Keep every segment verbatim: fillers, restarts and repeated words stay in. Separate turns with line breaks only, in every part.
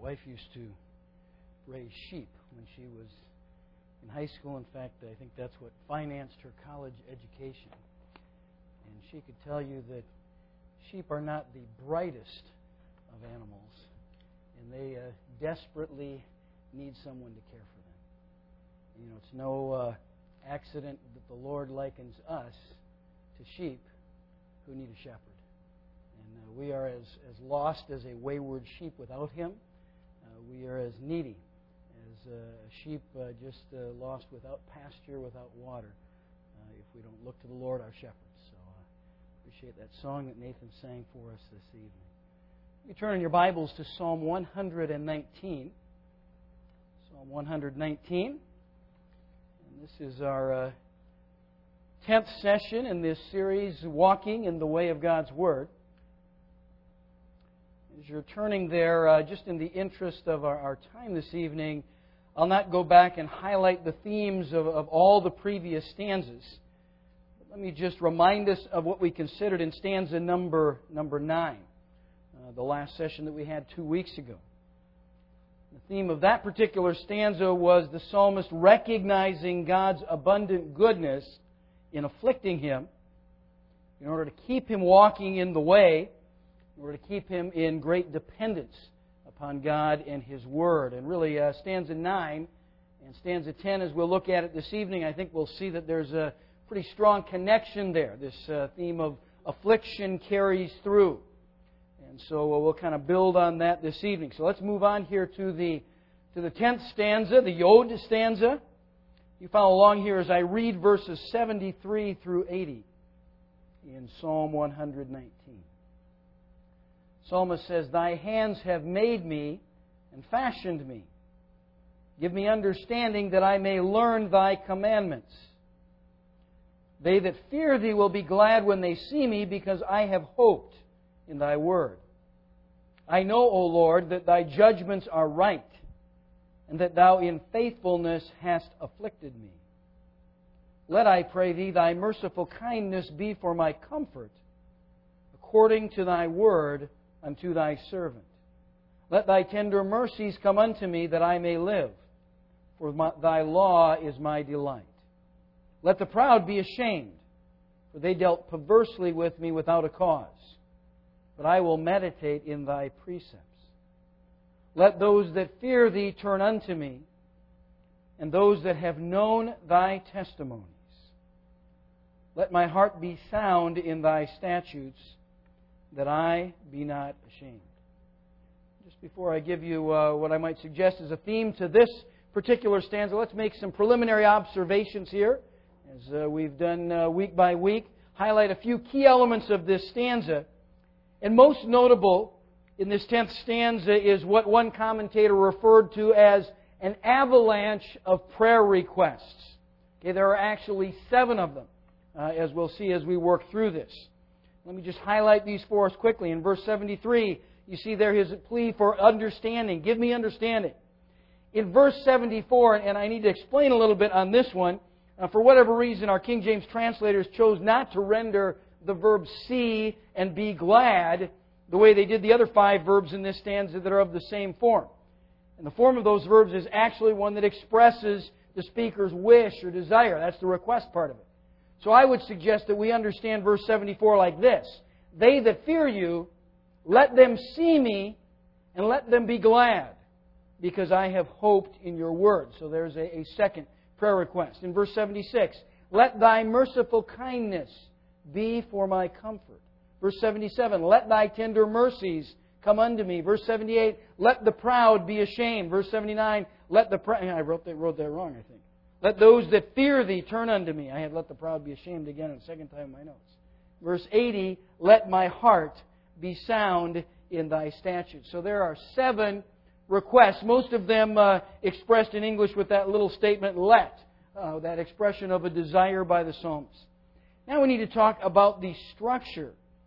wife used to raise sheep when she was in high school. In fact, I think that's what financed her college education. And she could tell you that sheep are not the brightest of animals, and they uh, desperately need someone to care for them. You know, it's no uh, accident that the Lord likens us to sheep who need a shepherd. And uh, we are as, as lost as a wayward sheep without Him. Uh, we are as needy as a sheep uh, just uh, lost without pasture, without water, uh, if we don't look to the Lord, our shepherd. So I uh, appreciate that song that Nathan sang for us this evening. You turn in your Bibles to Psalm one nineteen. Psalm one nineteen. And this is our uh, tenth session in this series, Walking in the Way of God's Word. As you're turning there, uh, just in the interest of our, our time this evening, I'll not go back and highlight the themes of, of all the previous stanzas. But let me just remind us of what we considered in stanza number, number nine, uh, the last session that we had two weeks ago. The theme of that particular stanza was the psalmist recognizing God's abundant goodness in afflicting him in order to keep him walking in the way, in order to keep him in great dependence upon God and His Word. And really, uh, stanza nine and stanza ten, as we'll look at it this evening, I think we'll see that there's a pretty strong connection there. This uh, theme of affliction carries through. And so uh, we'll kind of build on that this evening. So let's move on here to the to the tenth stanza, the Yod stanza. You follow along here as I read verses seventy-three through eighty in Psalm one nineteen. Psalmist says, Thy hands have made me and fashioned me. Give me understanding that I may learn Thy commandments. They that fear Thee will be glad when they see me, because I have hoped in Thy word. I know, O Lord, that Thy judgments are right, and that Thou in faithfulness hast afflicted me. Let, I pray Thee, Thy merciful kindness be for my comfort, according to Thy word unto Thy servant. Let Thy tender mercies come unto me, that I may live, for my, Thy law is my delight. Let the proud be ashamed, for they dealt perversely with me without a cause. But I will meditate in Thy precepts. Let those that fear Thee turn unto me, and those that have known Thy testimonies. Let my heart be sound in Thy statutes, that I be not ashamed. Just before I give you uh, what I might suggest as a theme to this particular stanza, let's make some preliminary observations here, as uh, we've done uh, week by week. Highlight a few key elements of this stanza. And most notable in this tenth stanza is what one commentator referred to as an avalanche of prayer requests. Okay, there are actually seven of them, uh, as we'll see as we work through this. Let me just highlight these for us quickly. In verse seventy-three, you see there his plea for understanding. Give me understanding. In verse seventy-four, and I need to explain a little bit on this one, uh, for whatever reason our King James translators chose not to render the verb see and be glad the way they did the other five verbs in this stanza that are of the same form. And the form of those verbs is actually one that expresses the speaker's wish or desire. That's the request part of it. So I would suggest that we understand verse seventy-four like this. They that fear You, let them see me, and let them be glad, because I have hoped in Your word. So there's a, a second prayer request. In verse seventy-six, let Thy merciful kindness be for my comfort. Verse seventy-seven, let Thy tender mercies come unto me. Verse seventy-eight, let the proud be ashamed. Verse seventy-nine, let the proud... I wrote that, wrote that wrong, I think. Let those that fear Thee turn unto me. I had let the proud be ashamed again in the second time in my notes. Verse eighty, let my heart be sound in Thy statutes. So there are seven requests, most of them uh, expressed in English with that little statement, let, uh, that expression of a desire by the psalmist. Now we need to talk about the structure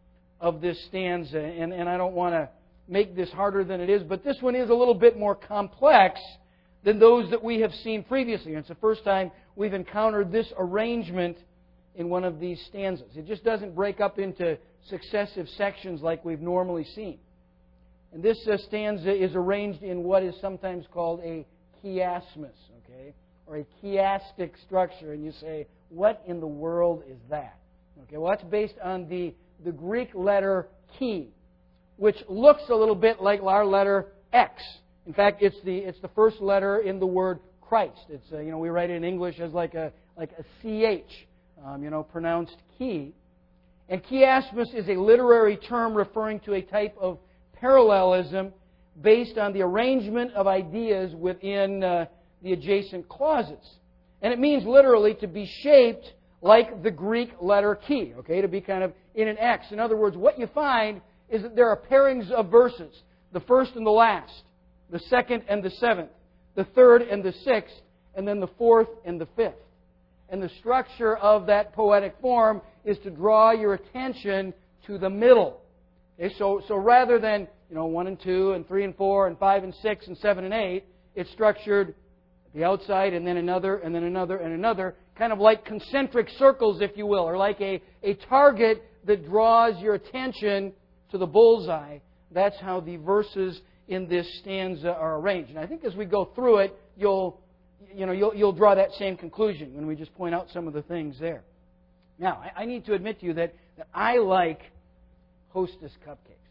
of this stanza, and, and I don't want to make this harder than it is, but this one is a little bit more complex than those that we have seen previously. And it's the first time we've encountered this arrangement in one of these stanzas. It just doesn't break up into successive sections like we've normally seen. And this uh, stanza is arranged in what is sometimes called a chiasmus, okay, or a chiastic structure. And you say, what in the world is that? Okay, well, that's based on the, the Greek letter chi, which looks a little bit like our letter X. In fact, it's the it's the first letter in the word Christ. It's uh, you know we write it in English as like a like a C H, um, you know, pronounced chi. And chiasmus is a literary term referring to a type of parallelism based on the arrangement of ideas within uh, the adjacent clauses. And it means literally to be shaped like the Greek letter chi, okay, to be kind of in an X. In other words, what you find is that there are pairings of verses, the first and the last, the second and the seventh, the third and the sixth, and then the fourth and the fifth. And the structure of that poetic form is to draw your attention to the middle. Okay, so, so rather than you know one and two and three and four and five and six and seven and eight, it's structured at the outside and then another and then another and another, kind of like concentric circles, if you will, or like a, a target that draws your attention to the bullseye. That's how the verses in this stanza are arranged. And I think as we go through it, you'll you know you'll, you'll draw that same conclusion when we just point out some of the things there. Now, I, I need to admit to you that, that I like Hostess cupcakes.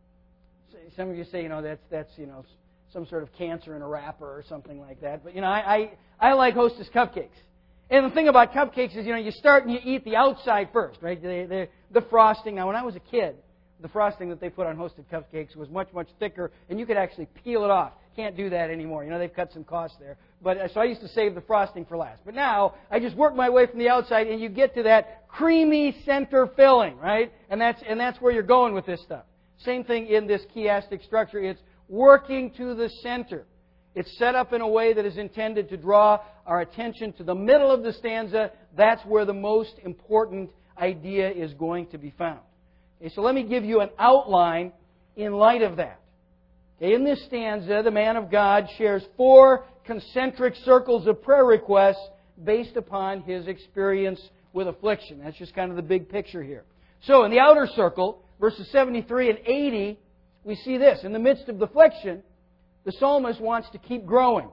Okay, some of you say you know that's that's you know some sort of cancer in a wrapper or something like that. But you know I I, I like Hostess cupcakes. And the thing about cupcakes is you know you start and you eat the outside first, right? The the, the frosting. Now, when I was a kid, the frosting that they put on Hostess cupcakes was much, much thicker, and you could actually peel it off. Can't do that anymore. You know, they've cut some costs there. But so I used to save the frosting for last. But now, I just work my way from the outside, and you get to that creamy center filling, right? And that's and that's where you're going with this stuff. Same thing in this chiastic structure. It's working to the center. It's set up in a way that is intended to draw our attention to the middle of the stanza. That's where the most important idea is going to be found. Okay, so let me give you an outline in light of that. Okay, in this stanza, the man of God shares four concentric circles of prayer requests based upon his experience with affliction. That's just kind of the big picture here. So in the outer circle, verses seventy-three and eighty, we see this. In the midst of the affliction, the psalmist wants to keep growing.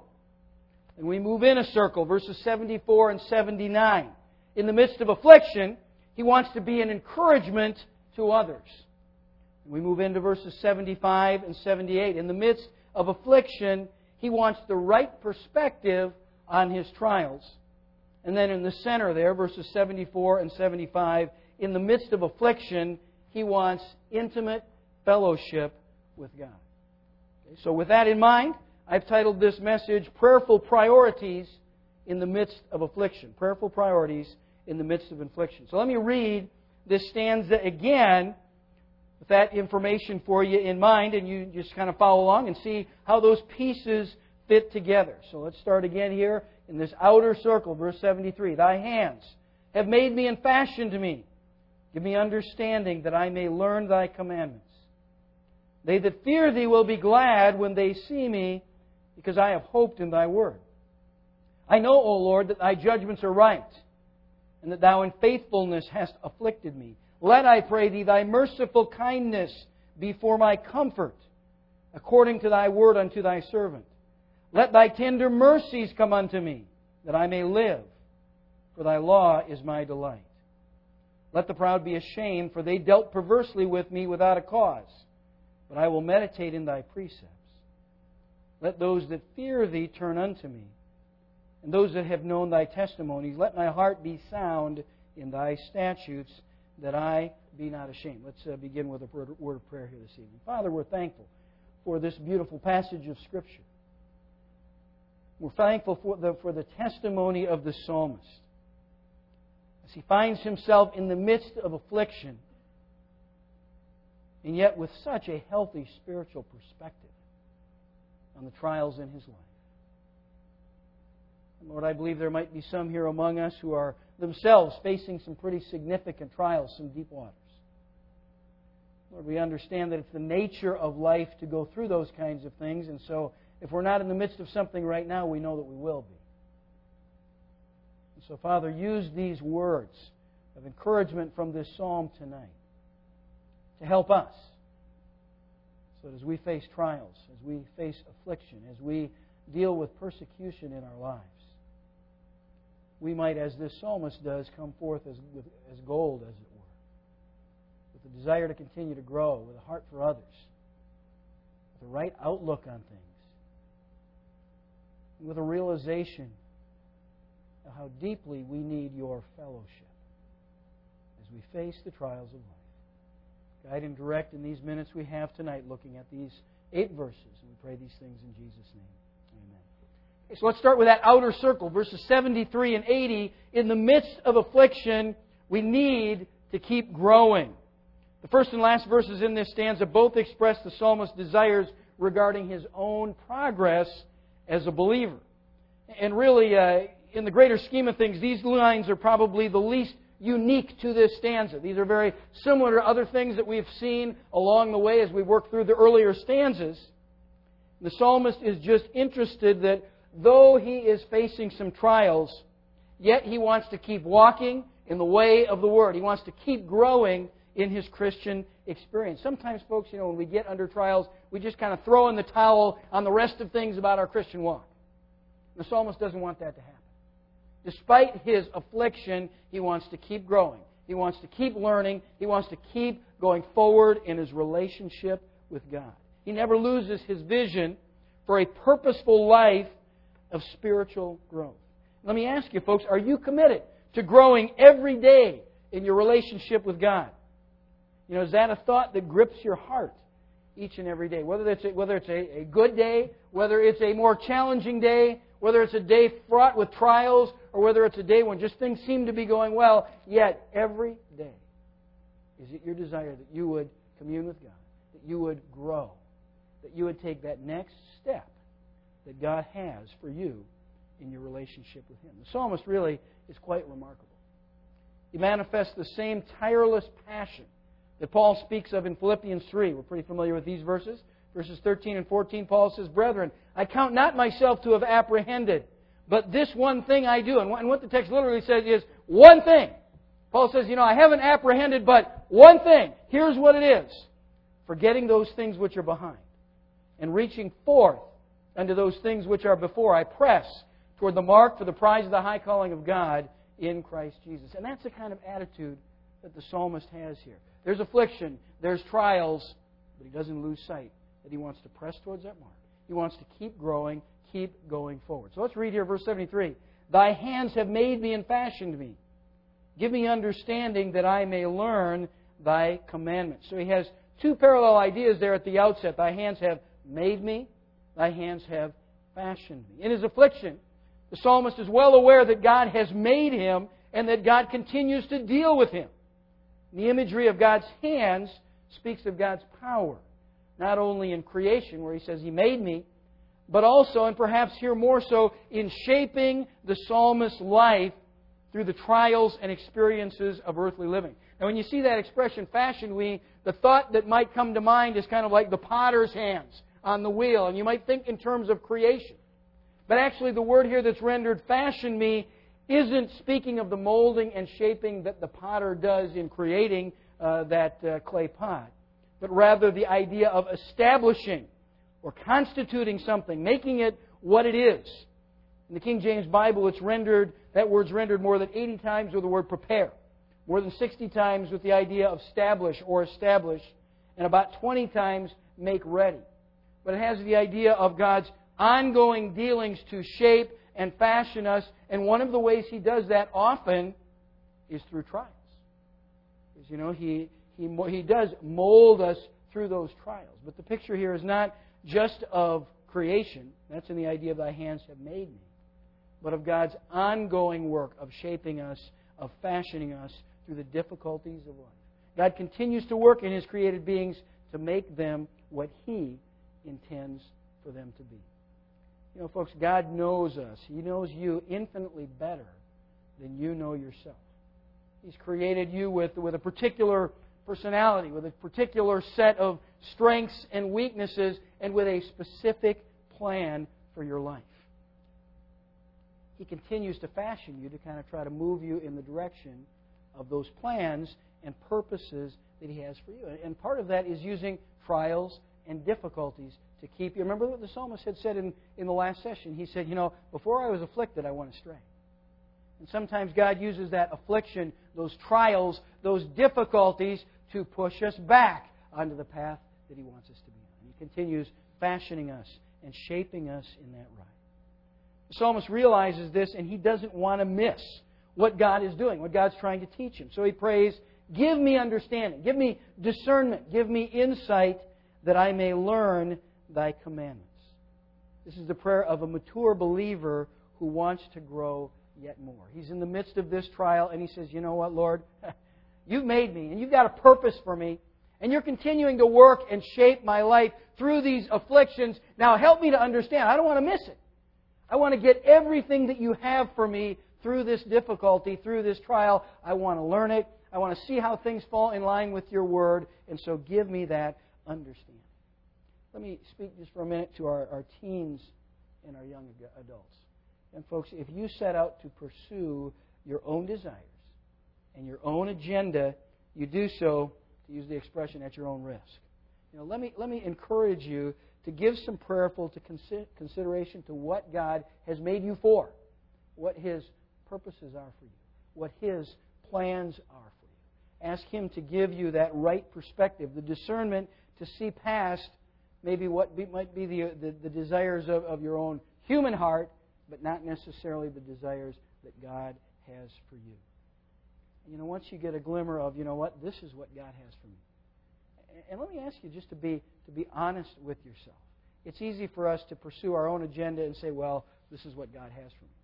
And we move in a circle, verses seventy-four and seventy-nine. In the midst of affliction, he wants to be an encouragement to others. We move into verses seventy-five and seventy-eight. In the midst of affliction, he wants the right perspective on his trials. And then in the center there, verses seventy-four and seventy-five, in the midst of affliction, he wants intimate fellowship with God. Okay, so with that in mind, I've titled this message, Prayerful Priorities in the Midst of Affliction. Prayerful Priorities in the Midst of Affliction. So let me read this stanza again with that information for you in mind, and you just kind of follow along and see how those pieces fit together. So let's start again here in this outer circle, verse seventy-three. Thy hands have made me and fashioned me. Give me understanding that I may learn Thy commandments. They that fear Thee will be glad when they see me, because I have hoped in Thy word. I know, O Lord, that Thy judgments are right, and that Thou in faithfulness hast afflicted me. Let, I pray Thee, Thy merciful kindness be for my comfort, according to Thy word unto Thy servant. Let Thy tender mercies come unto me, that I may live, for Thy law is my delight. Let the proud be ashamed, for they dealt perversely with me without a cause. But I will meditate in Thy precepts. Let those that fear Thee turn unto me, and those that have known Thy testimonies. Let my heart be sound in Thy statutes, that I be not ashamed. Let's uh, begin with a word of prayer here this evening. Father, we're thankful for this beautiful passage of Scripture. We're thankful for the, for the testimony of the psalmist, as he finds himself in the midst of affliction, and yet with such a healthy spiritual perspective on the trials in his life. And Lord, I believe there might be some here among us who are themselves facing some pretty significant trials, some deep waters. Lord, we understand that it's the nature of life to go through those kinds of things, and so if we're not in the midst of something right now, we know that we will be. And so, Father, use these words of encouragement from this psalm tonight to help us, So that as we face trials, as we face affliction, as we deal with persecution in our lives, we might, as this psalmist does, come forth as, with, as gold, as it were, with a desire to continue to grow, with a heart for others, with a right outlook on things, and with a realization of how deeply we need your fellowship as we face the trials of life. Guide and direct in these minutes we have tonight looking at these eight verses. And we pray these things in Jesus' name. Amen. Okay, so let's start with that outer circle, verses seventy-three and eighty. In the midst of affliction, we need to keep growing. The first and last verses in this stanza both express the psalmist's desires regarding his own progress as a believer. And really, uh, in the greater scheme of things, these lines are probably the least unique to this stanza. These are very similar to other things that we've seen along the way as we work through the earlier stanzas. The psalmist is just interested that though he is facing some trials, yet he wants to keep walking in the way of the Word. He wants to keep growing in his Christian experience. Sometimes, folks, you know, when we get under trials, we just kind of throw in the towel on the rest of things about our Christian walk. The psalmist doesn't want that to happen. Despite his affliction, he wants to keep growing. He wants to keep learning. He wants to keep going forward in his relationship with God. He never loses his vision for a purposeful life of spiritual growth. Let me ask you, folks, are you committed to growing every day in your relationship with God? You know, is that a thought that grips your heart each and every day? Whether it's a, whether it's a, a good day, whether it's a more challenging day, whether it's a day fraught with trials, or whether it's a day when just things seem to be going well, yet every day, is it your desire that you would commune with God, that you would grow, that you would take that next step that God has for you in your relationship with Him? The psalmist really is quite remarkable. He manifests the same tireless passion that Paul speaks of in Philippians three. We're pretty familiar with these verses. Verses thirteen and fourteen, Paul says, "Brethren, I count not myself to have apprehended, but this one thing I do." And what the text literally says is, one thing. Paul says, you know, I haven't apprehended, but one thing. Here's what it is. Forgetting those things which are behind, and reaching forth unto those things which are before, I press toward the mark for the prize of the high calling of God in Christ Jesus. And that's the kind of attitude that the psalmist has here. There's affliction, there's trials, but he doesn't lose sight that he wants to press towards that mark. He wants to keep growing, keep going forward. So let's read here verse seventy-three. Thy hands have made me and fashioned me. Give me understanding that I may learn thy commandments. So he has two parallel ideas there at the outset. Thy hands have made me. Thy hands have fashioned me. In his affliction, the psalmist is well aware that God has made him and that God continues to deal with him. The imagery of God's hands speaks of God's power, not only in creation, where He says He made me, but also, and perhaps here more so, in shaping the psalmist's life through the trials and experiences of earthly living. Now, when you see that expression, "fashioned we," the thought that might come to mind is kind of like the potter's hands on the wheel, and you might think in terms of creation. But actually, the word here that's rendered "fashioned me" isn't speaking of the molding and shaping that the potter does in creating uh, that uh, clay pot, but rather the idea of establishing or constituting something, making it what it is. In the King James Bible, it's rendered, that word's rendered more than eighty times with the word prepare, more than sixty times with the idea of establish or establish, and about twenty times make ready. But it has the idea of God's ongoing dealings to shape and fashion us, and one of the ways He does that often is through trials. Because, you know, He He He does mold us through those trials. But the picture here is not just of creation. That's in the idea of thy hands have made me. But of God's ongoing work of shaping us, of fashioning us through the difficulties of life. God continues to work in His created beings to make them what He intends for them to be. You know, folks, God knows us. He knows you infinitely better than you know yourself. He's created you with, with a particular personality, with a particular set of strengths and weaknesses, and with a specific plan for your life. He continues to fashion you to kind of try to move you in the direction of those plans and purposes that He has for you. And part of that is using trials and difficulties to keep you. Remember what the psalmist had said in, in the last session? He said, you know, before I was afflicted, I went astray. And sometimes God uses that affliction, those trials, those difficulties to push us back onto the path that He wants us to be on. He continues fashioning us and shaping us in that right. The psalmist realizes this, and he doesn't want to miss what God is doing, what God's trying to teach him. So he prays, give me understanding, give me discernment, give me insight that I may learn Thy commandments. This is the prayer of a mature believer who wants to grow yet more. He's in the midst of this trial, and he says, you know what, Lord? You've made me, and You've got a purpose for me, and You're continuing to work and shape my life through these afflictions. Now help me to understand. I don't want to miss it. I want to get everything that You have for me through this difficulty, through this trial. I want to learn it. I want to see how things fall in line with Your Word, and so give me that understanding. Let me speak just for a minute to our, our teens and our young adults. And folks, if you set out to pursue your own desires and your own agenda, you do so, to use the expression, at your own risk. You know, let me let me encourage you to give some prayerful to consider, consideration to what God has made you for, what His purposes are for you, what His plans are for you. Ask Him to give you that right perspective, the discernment to see past maybe what be, might be the, the, the desires of, of your own human heart, but not necessarily the desires that God has for you. You know, once you get a glimmer of, you know what, this is what God has for me. And let me ask you just to be to be honest with yourself. It's easy for us to pursue our own agenda and say, well, this is what God has for me.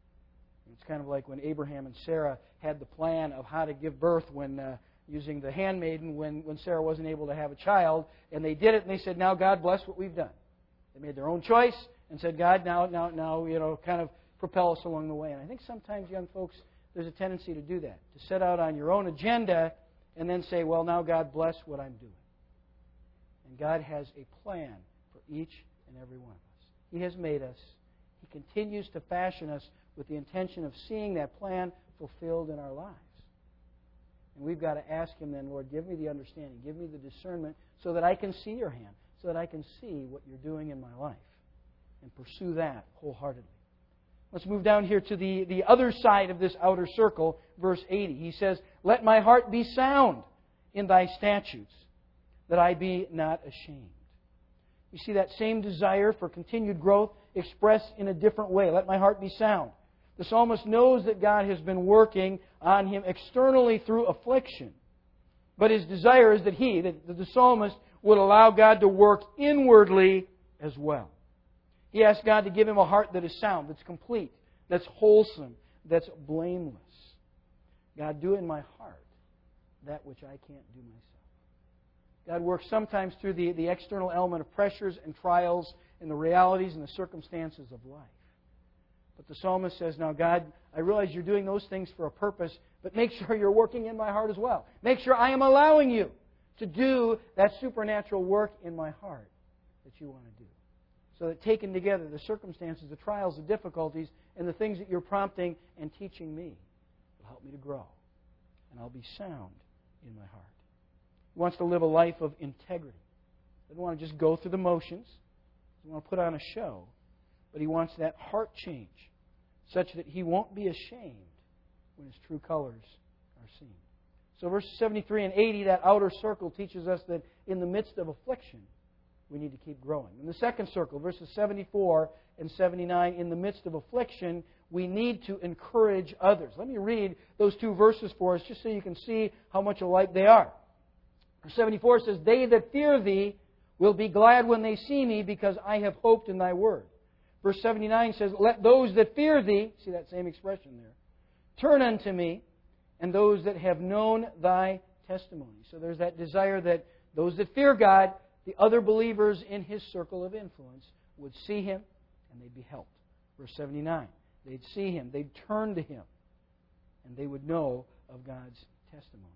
It's kind of like when Abraham and Sarah had the plan of how to give birth when uh, using the handmaiden when, when Sarah wasn't able to have a child. And they did it, and they said, now, God, bless what we've done. They made their own choice and said, God, now, now, now, you know, kind of propel us along the way. And I think sometimes, young folks, there's a tendency to do that, to set out on your own agenda and then say, well, now, God, bless what I'm doing. And God has a plan for each and every one of us. He has made us. He continues to fashion us with the intention of seeing that plan fulfilled in our lives. And we've got to ask Him then, Lord, give me the understanding, give me the discernment so that I can see Your hand, so that I can see what You're doing in my life and pursue that wholeheartedly. Let's move down here to the, the other side of this outer circle, verse eighty. He says, let my heart be sound in Thy statutes, that I be not ashamed. You see that same desire for continued growth expressed in a different way. Let my heart be sound. The psalmist knows that God has been working on him externally through affliction. But his desire is that he, that the psalmist, would allow God to work inwardly as well. He asks God to give him a heart that is sound, that's complete, that's wholesome, that's blameless. God, do in my heart that which I can't do myself. God works sometimes through the, the external element of pressures and trials and the realities and the circumstances of life. But the psalmist says, now God, I realize You're doing those things for a purpose, but make sure You're working in my heart as well. Make sure I am allowing You to do that supernatural work in my heart that You want to do. So that taken together, the circumstances, the trials, the difficulties, and the things that You're prompting and teaching me will help me to grow. And I'll be sound in my heart. He wants to live a life of integrity. He doesn't want to just go through the motions. He doesn't want to put on a show. But he wants that heart change such that he won't be ashamed when his true colors are seen. So verses seventy-three and eighty, that outer circle, teaches us that in the midst of affliction, we need to keep growing. In the second circle, verses seventy-four and seventy-nine, in the midst of affliction, we need to encourage others. Let me read those two verses for us just so you can see how much alike they are. Verse seventy-four says, they that fear Thee will be glad when they see me, because I have hoped in Thy word. Verse seventy-nine says, let those that fear Thee, see that same expression there, turn unto me, and those that have known Thy testimony. So there's that desire that those that fear God, the other believers in His circle of influence, would see Him and they'd be helped. Verse seventy-nine, they'd see Him, they'd turn to Him, and they would know of God's testimonies.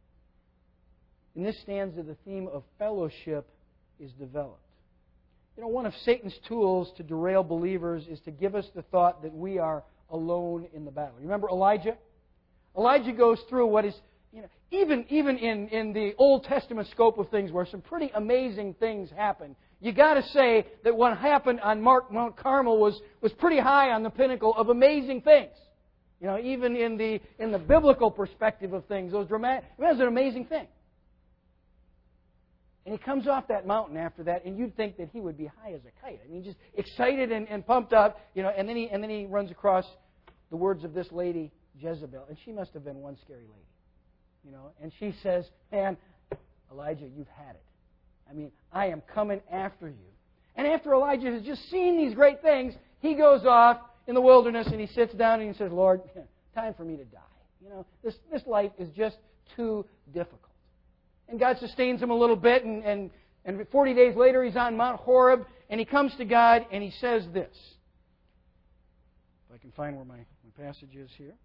In this stanza, the theme of fellowship is developed. You know, one of Satan's tools to derail believers is to give us the thought that we are alone in the battle. Remember Elijah? Elijah goes through what is you know, even even in, in the Old Testament scope of things where some pretty amazing things happen, you got to say that what happened on Mount Carmel was, was pretty high on the pinnacle of amazing things. You know, even in the in the biblical perspective of things, those dramatic, it was an amazing thing. And he comes off that mountain after that, and you'd think that he would be high as a kite. I mean, just excited and, and pumped up, you know. And then he and then he runs across the words of this lady Jezebel, and she must have been one scary lady, you know. And she says, "Man, Elijah, you've had it. I mean, I am coming after you." And after Elijah has just seen these great things, he goes off in the wilderness and he sits down and he says, "Lord, time for me to die. You know, this this life is just too difficult." And God sustains him a little bit, and, and, and forty days later he's on Mount Horeb, and he comes to God and he says this. If I can find where my, my passage is here.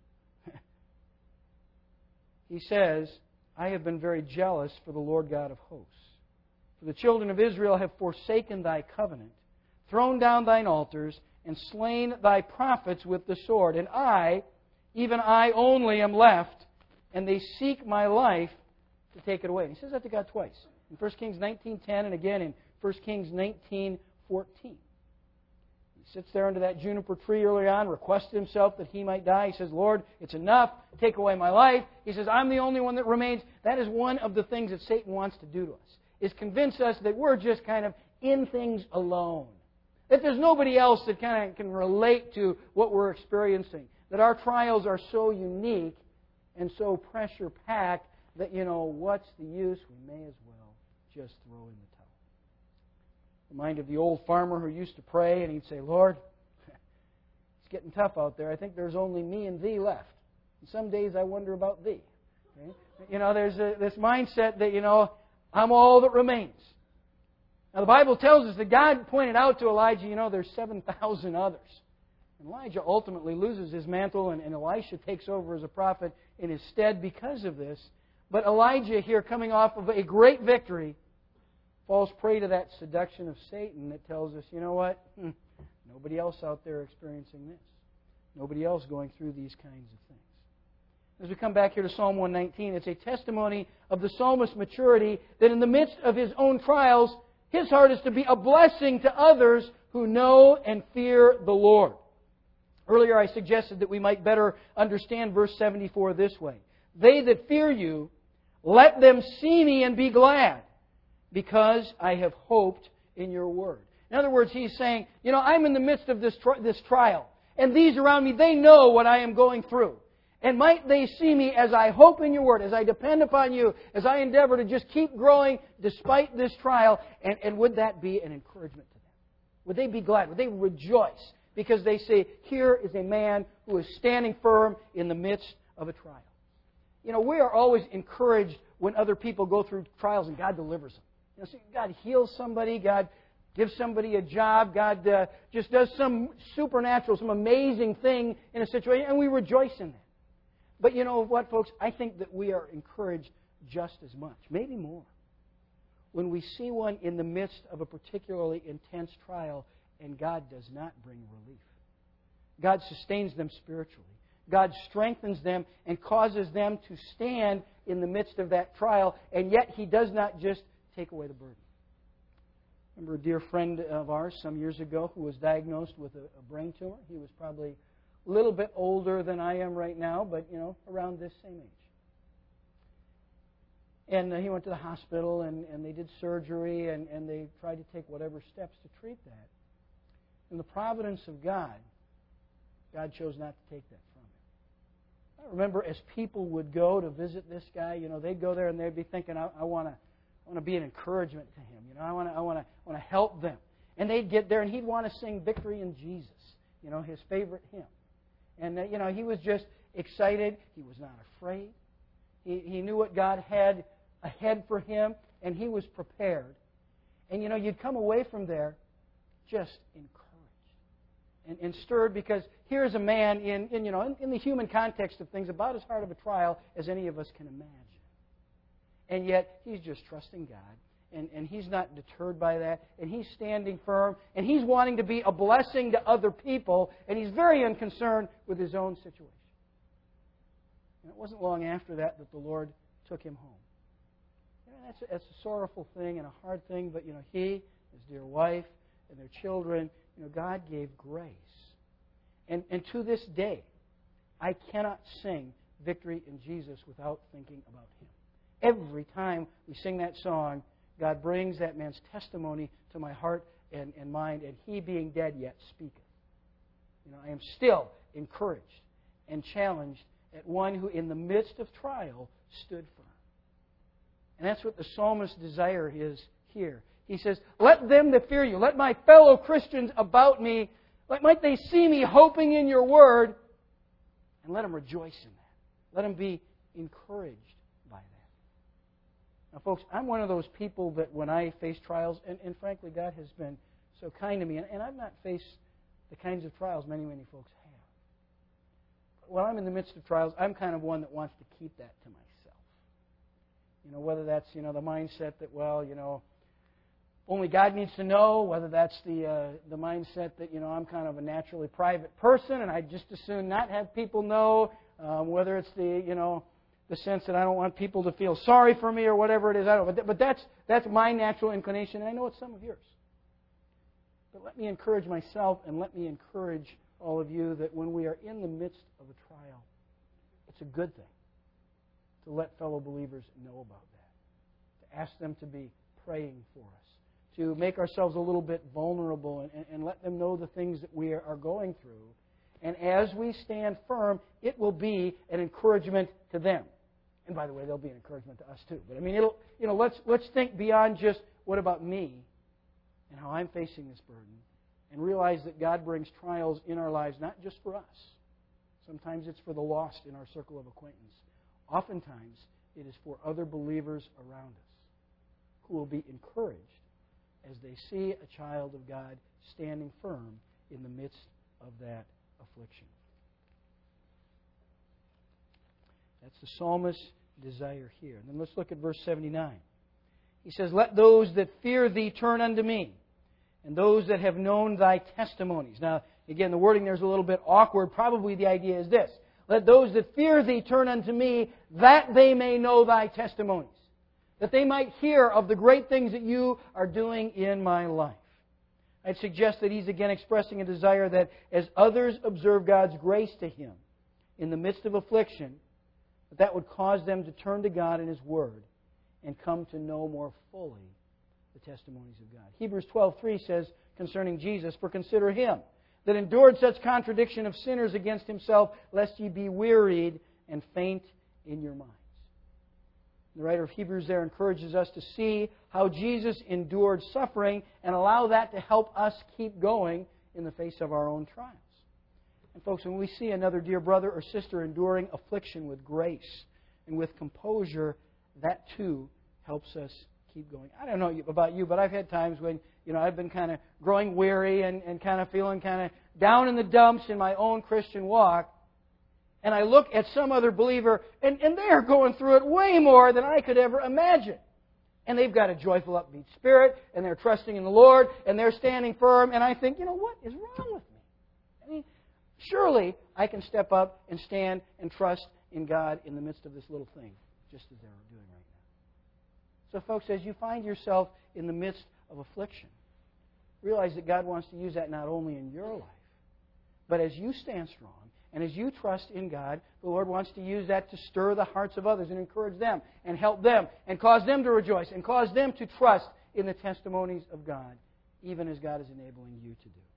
He says, "I have been very jealous for the Lord God of hosts. For the children of Israel have forsaken thy covenant, thrown down thine altars, and slain thy prophets with the sword. And I, even I only, am left, and they seek my life to take it away." And he says that to God twice. In First Kings nineteen ten and again in First Kings nineteen fourteen. He sits there under that juniper tree early on, requested himself that he might die. He says, "Lord, it's enough. Take away my life." He says, "I'm the only one that remains." That is one of the things that Satan wants to do to us, is convince us that we're just kind of in things alone. That there's nobody else that kind of can relate to what we're experiencing. That our trials are so unique and so pressure-packed that, you know, what's the use? We may as well just throw in the towel. Remind of the old farmer who used to pray, and he'd say, "Lord, it's getting tough out there. I think there's only me and thee left. And some days I wonder about thee." Okay? You know, there's a, this mindset that, you know, I'm all that remains. Now, the Bible tells us that God pointed out to Elijah, you know, there's seven thousand others. And Elijah ultimately loses his mantle, and, and Elisha takes over as a prophet in his stead because of this. But Elijah here, coming off of a great victory, falls prey to that seduction of Satan that tells us, you know what? Hmm, nobody else out there experiencing this. Nobody else going through these kinds of things. As we come back here to Psalm one nineteen, it's a testimony of the psalmist's maturity that in the midst of his own trials, his heart is to be a blessing to others who know and fear the Lord. Earlier I suggested that we might better understand verse seventy-four this way. "They that fear you, let them see me and be glad, because I have hoped in your word." In other words, he's saying, you know, I'm in the midst of this tri- this trial, and these around me, they know what I am going through. And might they see me as I hope in your word, as I depend upon you, as I endeavor to just keep growing despite this trial. And, and would that be an encouragement to them? Would they be glad? Would they rejoice? Because they say, here is a man who is standing firm in the midst of a trial. You know, we are always encouraged when other people go through trials and God delivers them. You know, see, God heals somebody, God gives somebody a job, God uh, just does some supernatural, some amazing thing in a situation, and we rejoice in that. But you know what, folks? I think that we are encouraged just as much, maybe more, when we see one in the midst of a particularly intense trial and God does not bring relief. God sustains them spiritually. God strengthens them and causes them to stand in the midst of that trial, and yet He does not just take away the burden. I remember a dear friend of ours some years ago who was diagnosed with a, a brain tumor. He was probably a little bit older than I am right now, but, you know, around this same age. And uh, he went to the hospital, and, and they did surgery, and, and they tried to take whatever steps to treat that. In the providence of God, God chose not to take that from him. I remember as people would go to visit this guy, you know, they'd go there and they'd be thinking, I, I want to I want to be an encouragement to him. You know, I want to I want to I want to help them. And they'd get there and he'd want to sing Victory in Jesus, you know, his favorite hymn. And, uh, you know, he was just excited. He was not afraid. He, he knew what God had ahead for him, and he was prepared. And, you know, you'd come away from there just encouraged and, and stirred, because here's a man in, in you know, in, in the human context of things about as hard of a trial as any of us can imagine. And yet, he's just trusting God. And, and he's not deterred by that. And he's standing firm. And he's wanting to be a blessing to other people. And he's very unconcerned with his own situation. And it wasn't long after that that the Lord took him home. You know, that's, a, that's a sorrowful thing and a hard thing, but, you know, he, his dear wife, and their children, you know, God gave grace. And, and to this day, I cannot sing Victory in Jesus without thinking about him. Every time we sing that song, God brings that man's testimony to my heart and, and mind, and he being dead yet speaketh. You know, I am still encouraged and challenged at one who in the midst of trial stood firm. And that's what the psalmist's desire is here. He says, let them that fear you, let my fellow Christians about me, let, might they see me hoping in your word, and let them rejoice in that. Let them be encouraged by that. Now, folks, I'm one of those people that when I face trials, and, and frankly, God has been so kind to me, and, and I've not faced the kinds of trials many, many folks have. But when I'm in the midst of trials, I'm kind of one that wants to keep that to myself. You know, whether that's, you know, the mindset that, well, you know, only God needs to know, whether that's the uh, the mindset that, you know, I'm kind of a naturally private person and I'd just as soon not have people know, um, whether it's the, you know, the sense that I don't want people to feel sorry for me or whatever it is. I don't know. But, but that's, that's my natural inclination, and I know it's some of yours. But let me encourage myself and let me encourage all of you that when we are in the midst of a trial, it's a good thing to let fellow believers know about that, to ask them to be praying for us, to make ourselves a little bit vulnerable and, and, and let them know the things that we are, are going through. And as we stand firm, it will be an encouragement to them. And by the way, there'll be an encouragement to us too. But I mean, it'll, you know, let's let's think beyond just what about me and how I'm facing this burden, and realize that God brings trials in our lives not just for us. Sometimes it's for the lost in our circle of acquaintance. Oftentimes, it is for other believers around us who will be encouraged as they see a child of God standing firm in the midst of that affliction. That's the psalmist's desire here. And then let's look at verse seventy-nine. He says, let those that fear thee turn unto me, and those that have known thy testimonies. Now, again, the wording there is a little bit awkward. Probably the idea is this. Let those that fear thee turn unto me, that they may know thy testimonies. That they might hear of the great things that you are doing in my life. I'd suggest that he's again expressing a desire that as others observe God's grace to him in the midst of affliction, that that would cause them to turn to God and His Word and come to know more fully the testimonies of God. Hebrews twelve three says concerning Jesus, for consider Him that endured such contradiction of sinners against Himself, lest ye be wearied and faint in your minds. The writer of Hebrews there encourages us to see how Jesus endured suffering and allow that to help us keep going in the face of our own trials. And folks, when we see another dear brother or sister enduring affliction with grace and with composure, that too helps us keep going. I don't know about you, but I've had times when, you know, I've been kind of growing weary and, and kind of feeling kind of down in the dumps in my own Christian walk. And I look at some other believer, and, and they are going through it way more than I could ever imagine. And they've got a joyful, upbeat spirit, and they're trusting in the Lord, and they're standing firm. And I think, you know, what is wrong with me? I mean, surely I can step up and stand and trust in God in the midst of this little thing, just as they're doing right now. So, folks, as you find yourself in the midst of affliction, realize that God wants to use that not only in your life, but as you stand strong, and as you trust in God, the Lord wants to use that to stir the hearts of others and encourage them and help them and cause them to rejoice and cause them to trust in the testimonies of God, even as God is enabling you to do.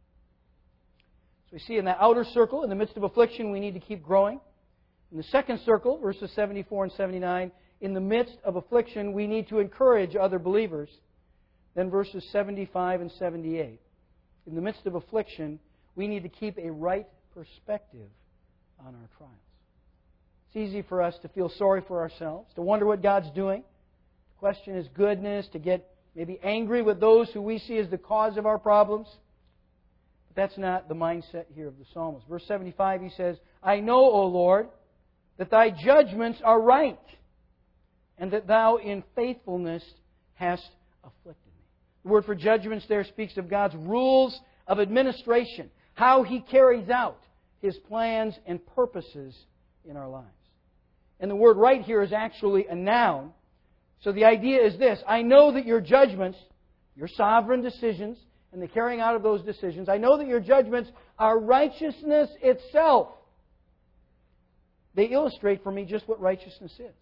So we see in that outer circle, in the midst of affliction, we need to keep growing. In the second circle, verses seventy-four and seventy-nine, in the midst of affliction, we need to encourage other believers. Then verses seventy-five and seventy-eight. In the midst of affliction, we need to keep a right perspective on our trials. It's easy for us to feel sorry for ourselves, to wonder what God's doing, to question His goodness, to get maybe angry with those who we see as the cause of our problems. But that's not the mindset here of the psalmist. Verse seventy-five, he says, I know, O Lord, that Thy judgments are right, and that Thou in faithfulness hast afflicted me. The word for judgments there speaks of God's rules of administration, how He carries out His plans and purposes in our lives. And the word right here is actually a noun. So the idea is this: I know that your judgments, your sovereign decisions, and the carrying out of those decisions, I know that your judgments are righteousness itself. They illustrate for me just what righteousness is.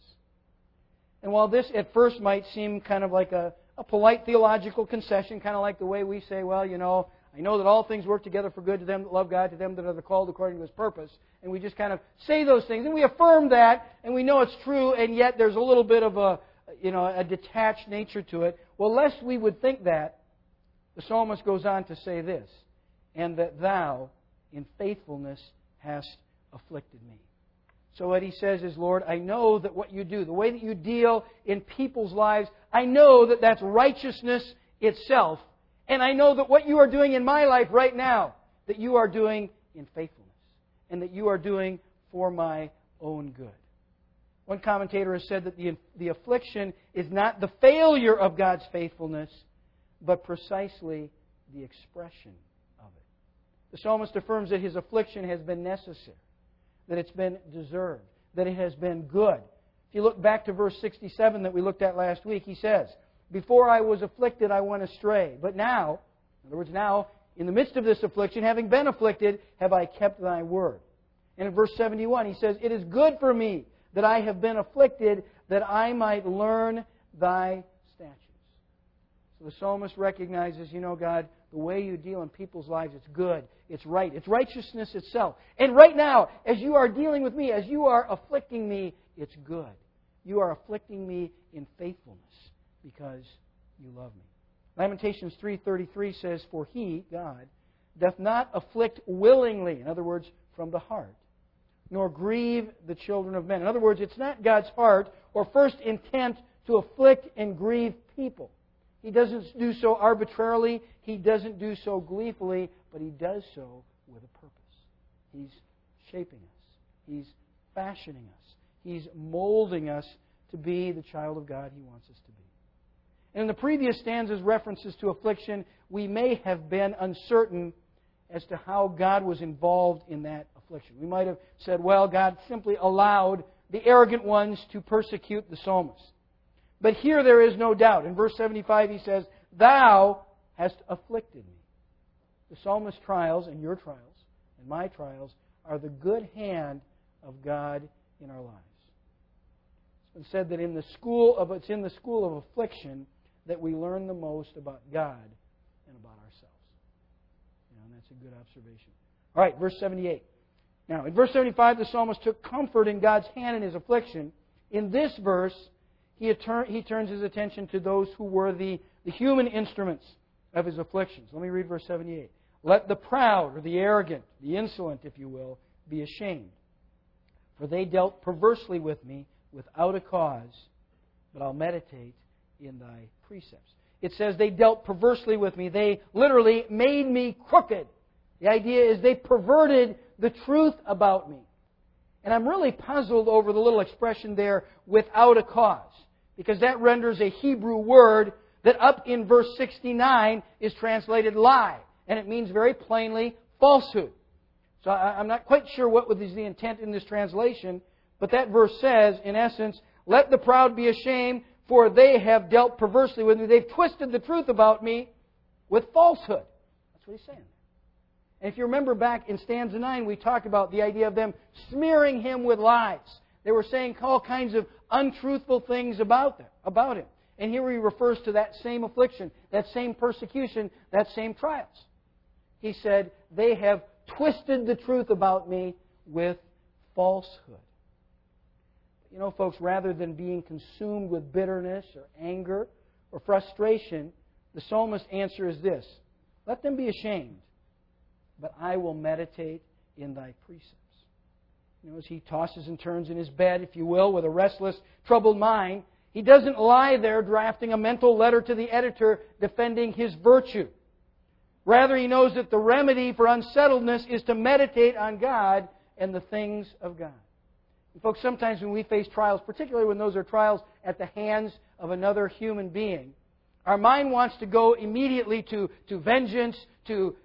And while this at first might seem kind of like a, a polite theological concession, kind of like the way we say, well, you know, I know that all things work together for good to them that love God, to them that are the called according to His purpose. And we just kind of say those things, and we affirm that, and we know it's true, and yet there's a little bit of a, you know, a detached nature to it. Well, lest we would think that, the psalmist goes on to say this: and that thou in faithfulness hast afflicted me. So what he says is, Lord, I know that what you do, the way that you deal in people's lives, I know that that's righteousness itself. And I know that what you are doing in my life right now, that you are doing in faithfulness. And that you are doing for my own good. One commentator has said that the, the affliction is not the failure of God's faithfulness, but precisely the expression of it. The psalmist affirms that his affliction has been necessary, that it's been deserved, that it has been good. If you look back to verse sixty-seven that we looked at last week, he says, before I was afflicted, I went astray. But now, in other words, now, in the midst of this affliction, having been afflicted, have I kept thy word. And in verse seventy-one, he says, it is good for me that I have been afflicted, that I might learn thy statutes. So the psalmist recognizes, you know, God, the way you deal in people's lives, it's good, it's right, it's righteousness itself. And right now, as you are dealing with me, as you are afflicting me, it's good. You are afflicting me in faithfulness because you love me. Lamentations three thirty-three says, for He, God, doth not afflict willingly, in other words, from the heart, nor grieve the children of men. In other words, it's not God's heart or first intent to afflict and grieve people. He doesn't do so arbitrarily. He doesn't do so gleefully, but He does so with a purpose. He's shaping us. He's fashioning us. He's molding us to be the child of God He wants us to be. And in the previous stanzas, references to affliction, we may have been uncertain as to how God was involved in that affliction. We might have said, well, God simply allowed the arrogant ones to persecute the psalmist. But here there is no doubt. In verse seventy-five he says, thou hast afflicted me. The psalmist's trials and your trials and my trials are the good hand of God in our lives. It's been said that in the school of it's in the school of affliction that we learn the most about God and about ourselves. You know, and that's a good observation. All right, verse seventy-eight. Now, in verse seventy-five, the psalmist took comfort in God's hand in his affliction. In this verse, he, attur- he turns his attention to those who were the, the human instruments of his afflictions. Let me read verse seventy-eight. Let the proud, or the arrogant, the insolent, if you will, be ashamed. For they dealt perversely with me without a cause, but I'll meditate in thy precepts. It says they dealt perversely with me. They literally made me crooked. The idea is they perverted the truth about me. And I'm really puzzled over the little expression there, without a cause, because that renders a Hebrew word that up in verse sixty-nine is translated lie. And it means very plainly falsehood. So I'm not quite sure what was the intent in this translation, but that verse says, in essence, let the proud be ashamed, for they have dealt perversely with me. They've twisted the truth about me with falsehood. That's what he's saying. And if you remember back in stanza nine, we talked about the idea of them smearing him with lies. They were saying all kinds of untruthful things about them, about him. And here he refers to that same affliction, that same persecution, that same trials. He said, they have twisted the truth about me with falsehood. You know, folks, rather than being consumed with bitterness or anger or frustration, the psalmist's answer is this: let them be ashamed, but I will meditate in thy precepts. You know, as he tosses and turns in his bed, if you will, with a restless, troubled mind, he doesn't lie there drafting a mental letter to the editor defending his virtue. Rather, he knows that the remedy for unsettledness is to meditate on God and the things of God. And folks, sometimes when we face trials, particularly when those are trials at the hands of another human being, our mind wants to go immediately to, to vengeance, to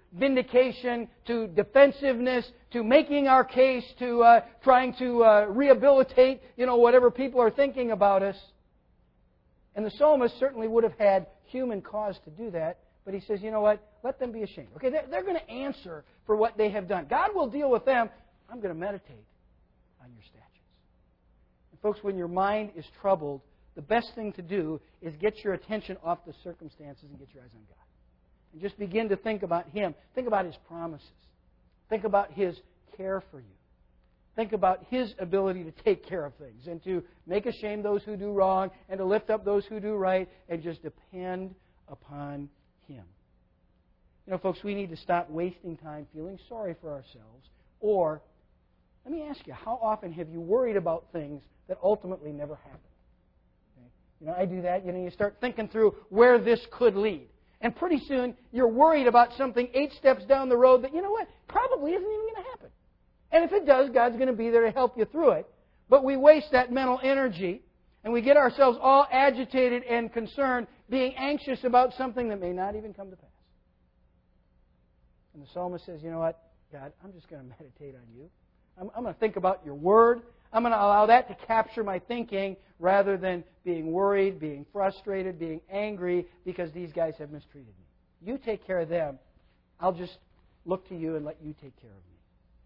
vindication, to defensiveness, to making our case, to uh, trying to uh, rehabilitate, you know, whatever people are thinking about us. And the psalmist certainly would have had human cause to do that, but he says, you know what, let them be ashamed. Okay, they're, they're going to answer for what they have done. God will deal with them. I'm going to meditate on your statutes. And folks, when your mind is troubled, the best thing to do is get your attention off the circumstances and get your eyes on God. And just begin to think about Him. Think about His promises. Think about His care for you. Think about His ability to take care of things and to make ashamed those who do wrong and to lift up those who do right, and just depend upon Him. You know, folks, we need to stop wasting time feeling sorry for ourselves. Or, let me ask you, how often have you worried about things that ultimately never happened? Okay? You know, I do that. You know, you start thinking through where this could lead. And pretty soon, you're worried about something eight steps down the road that, you know what, probably isn't even going to happen. And if it does, God's going to be there to help you through it. But we waste that mental energy, and we get ourselves all agitated and concerned, being anxious about something that may not even come to pass. And the psalmist says, you know what, God, I'm just going to meditate on you. I'm, I'm going to think about your word. I'm going to allow that to capture my thinking rather than being worried, being frustrated, being angry because these guys have mistreated me. You take care of them. I'll just look to you and let you take care of me.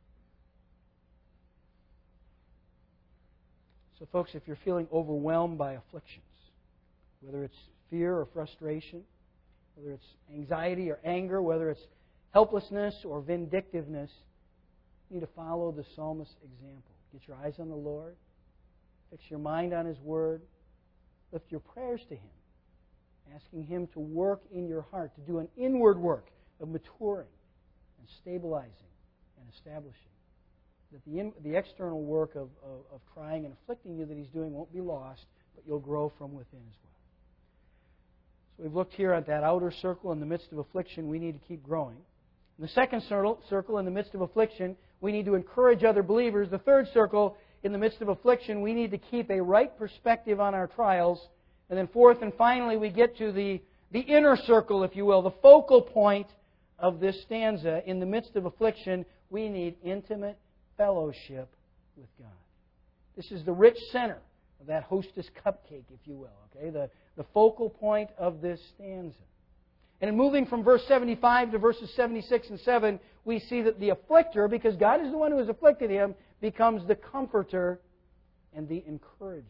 So, folks, if you're feeling overwhelmed by afflictions, whether it's fear or frustration, whether it's anxiety or anger, whether it's helplessness or vindictiveness, you need to follow the psalmist's example. Get your eyes on the Lord. Fix your mind on His Word. Lift your prayers to Him, asking Him to work in your heart, to do an inward work of maturing and stabilizing and establishing. That the, in, the external work of, of, of trying and afflicting you that He's doing won't be lost, but you'll grow from within as well. So we've looked here at that outer circle in the midst of affliction. We need to keep growing. In the second circle, in the midst of affliction, we need to encourage other believers. The third circle, in the midst of affliction, we need to keep a right perspective on our trials. And then fourth and finally, we get to the, the inner circle, if you will, the focal point of this stanza. In the midst of affliction, we need intimate fellowship with God. This is the rich center of that hostess cupcake, if you will. Okay, the, the focal point of this stanza. And in moving from verse seventy-five to verses seventy-six and seven, we see that the afflicter, because God is the one who has afflicted him, becomes the comforter and the encourager.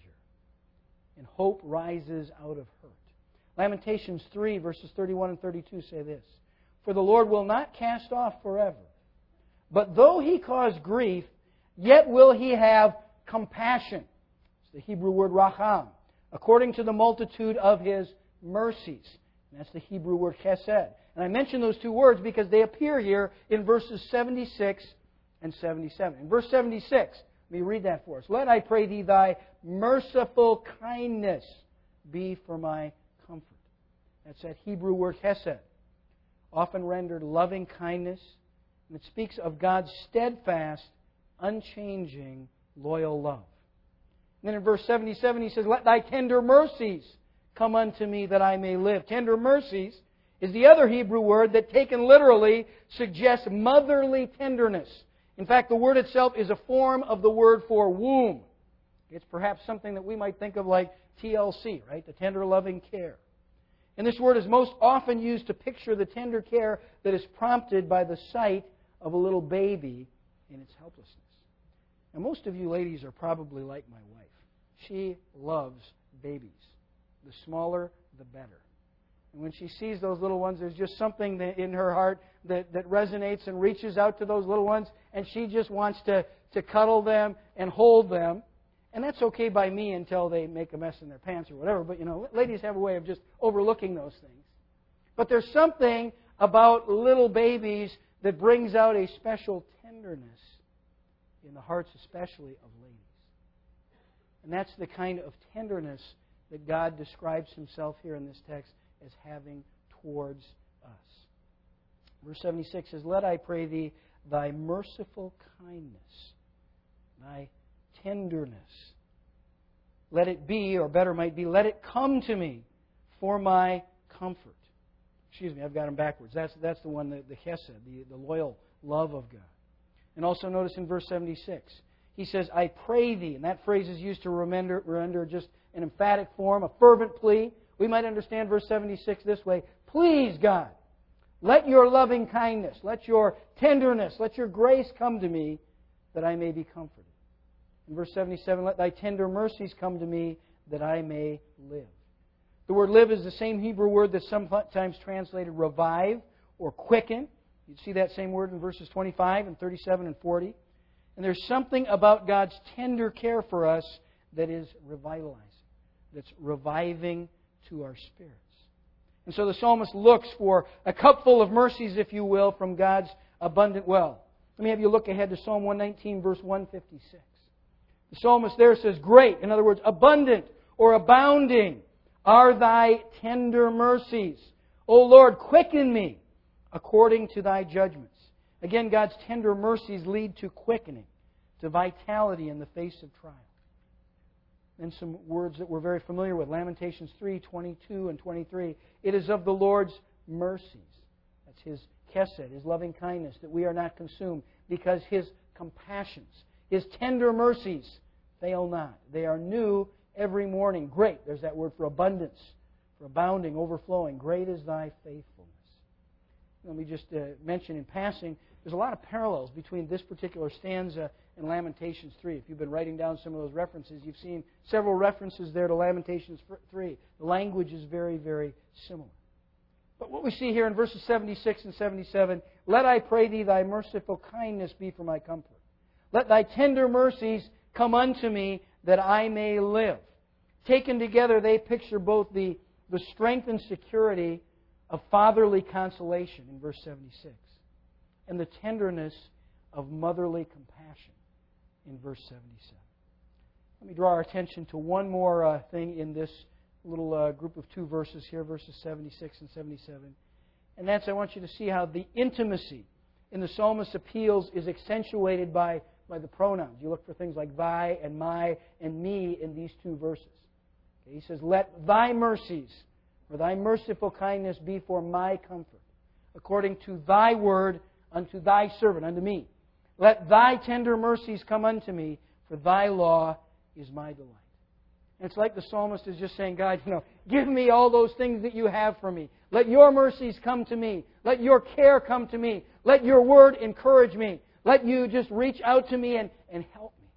And hope rises out of hurt. Lamentations three, verses thirty-one and thirty-two say this: For the Lord will not cast off forever, but though He cause grief, yet will He have compassion. It's the Hebrew word racham, according to the multitude of His mercies. And that's the Hebrew word chesed. And I mention those two words because they appear here in verses seventy-six and seventy-seven. In verse seventy-six, let me read that for us. Let, I pray thee, thy merciful kindness be for my comfort. That's that Hebrew word chesed, often rendered loving kindness. And it speaks of God's steadfast, unchanging, loyal love. And then in verse seventy-seven, he says, Let thy tender mercies come unto me that I may live. Tender mercies is the other Hebrew word that, taken literally, suggests motherly tenderness. In fact, the word itself is a form of the word for womb. It's perhaps something that we might think of like T L C, right? The tender loving care. And this word is most often used to picture the tender care that is prompted by the sight of a little baby in its helplessness. Now, most of you ladies are probably like my wife. She loves babies. The smaller, the better. And when she sees those little ones, there's just something in her heart that, that resonates and reaches out to those little ones, and she just wants to, to cuddle them and hold them. And that's okay by me until they make a mess in their pants or whatever. But, you know, ladies have a way of just overlooking those things. But there's something about little babies that brings out a special tenderness in the hearts especially of ladies. And that's the kind of tenderness that God describes Himself here in this text as having towards us. Verse seventy-six says, Let, I pray thee, thy merciful kindness, thy tenderness. Let it be, or better might be, let it come to me for my comfort. Excuse me, I've got them backwards. That's, that's the one, the, the chesed, the, the loyal love of God. And also notice in verse seventy-six, he says, I pray thee. And that phrase is used to render, render just an emphatic form, a fervent plea. We might understand verse seventy-six this way. Please, God, let your loving kindness, let your tenderness, let your grace come to me that I may be comforted. In verse seventy-seven, let thy tender mercies come to me that I may live. The word live is the same Hebrew word that's sometimes translated revive or quicken. You see that same word in verses twenty-five and thirty-seven and forty. And there's something about God's tender care for us that is revitalizing, that's reviving to our spirits. And so the psalmist looks for a cupful of mercies, if you will, from God's abundant well. Let me have you look ahead to Psalm one nineteen, verse one fifty-six. The psalmist there says, great, in other words, abundant or abounding are thy tender mercies. O Lord, quicken me according to thy judgments. Again, God's tender mercies lead to quickening, to vitality in the face of trial. And some words that we're very familiar with. Lamentations three, twenty-two and twenty-three. It is of the Lord's mercies. That's His chesed, His loving kindness, that we are not consumed, because His compassions, His tender mercies fail not. They are new every morning. Great. There's that word for abundance, for abounding, overflowing. Great is thy faithfulness. Let me just uh, mention in passing, there's a lot of parallels between this particular stanza and Lamentations three. If you've been writing down some of those references, you've seen several references there to Lamentations three. The language is very, very similar. But what we see here in verses seventy-six and seventy-seven, let I pray thee thy merciful kindness be for my comfort. Let thy tender mercies come unto me that I may live. Taken together, they picture both the, the strength and security of fatherly consolation in verse seventy-six and the tenderness of motherly compassion in verse seventy-seven. Let me draw our attention to one more uh, thing in this little uh, group of two verses here, verses seventy-six and seventy-seven. And that's, I want you to see how the intimacy in the psalmist's appeals is accentuated by, by the pronouns. You look for things like thy and my and me in these two verses. Okay, he says, let thy mercies or thy merciful kindness be for my comfort, according to thy word unto thy servant, unto me. Let thy tender mercies come unto me, for thy law is my delight. And it's like the psalmist is just saying, God, you know, give me all those things that you have for me. Let your mercies come to me. Let your care come to me. Let your word encourage me. Let you just reach out to me and, and help me.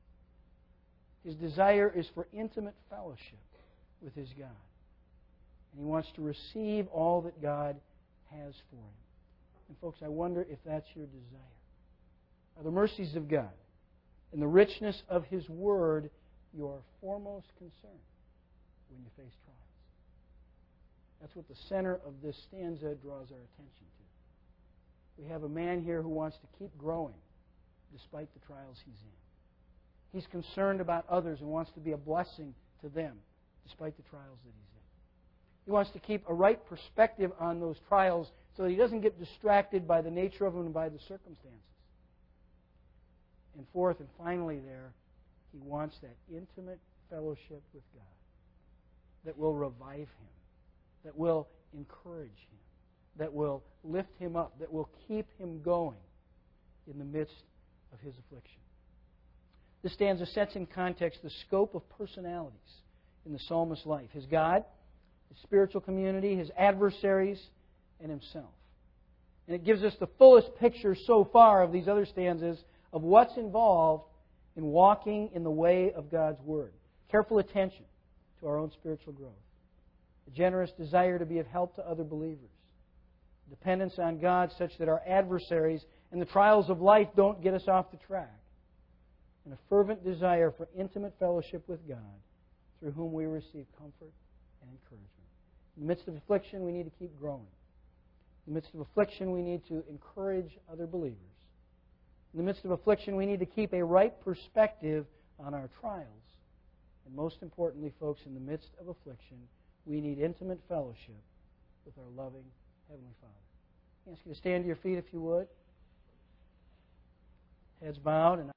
His desire is for intimate fellowship with his God. And he wants to receive all that God has for him. And folks, I wonder if that's your desire. Are the mercies of God and the richness of His Word your foremost concern when you face trials? That's what the center of this stanza draws our attention to. We have a man here who wants to keep growing despite the trials he's in. He's concerned about others and wants to be a blessing to them despite the trials that he's in. He wants to keep a right perspective on those trials so that he doesn't get distracted by the nature of them and by the circumstances. And fourth and finally there, he wants that intimate fellowship with God that will revive him, that will encourage him, that will lift him up, that will keep him going in the midst of his affliction. This stanza sets in context the scope of personalities in the psalmist's life. His God, his spiritual community, his adversaries, and himself. And it gives us the fullest picture so far of these other stanzas of what's involved in walking in the way of God's Word. Careful attention to our own spiritual growth. A generous desire to be of help to other believers. Dependence on God such that our adversaries and the trials of life don't get us off the track. And a fervent desire for intimate fellowship with God through whom we receive comfort and encouragement. In the midst of affliction, we need to keep growing. In the midst of affliction, we need to encourage other believers. In the midst of affliction, we need to keep a right perspective on our trials. And most importantly, folks, in the midst of affliction, we need intimate fellowship with our loving Heavenly Father. I ask you to stand to your feet if you would. Heads bowed and